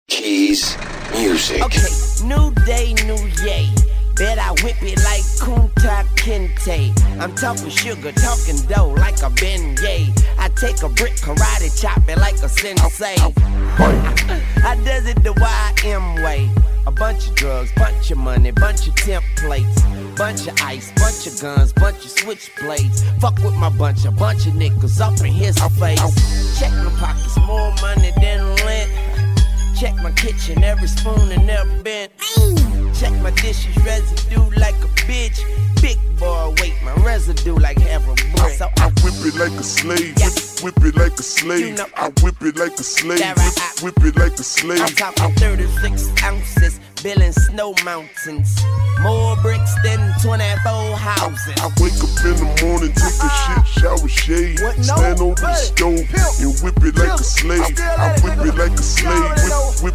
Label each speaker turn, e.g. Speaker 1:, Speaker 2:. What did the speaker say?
Speaker 1: Keys Music.
Speaker 2: Okay, new day, new yay. Bet I whip it like Kunta Kinte. I'm talking sugar, talking dough like a beignet. I take a brick, karate, chop it like a sensei. I does it the YM way. A bunch of drugs, bunch of money, bunch of templates. Bunch of ice, bunch of guns, bunch of switchblades. Fuck with my bunch, a bunch of niggas up in his face. Check my pockets, more money than rent. Check my kitchen, every spoon and every bent. Check my dishes, residue like a bitch. Big boy, wait, my residue like half a brick. So
Speaker 3: I whip it like a slave, whip it like a slave.
Speaker 2: You know,
Speaker 3: I whip it like a slave,
Speaker 2: right,
Speaker 3: whip it like a slave.
Speaker 2: I'm talking 36 ounces, building snow mountains. More bricks than 24 houses.
Speaker 3: I wake up in the morning, take a shit, shower, shave, stand over the stove and whip it like a slave. I whip it like a slave, whip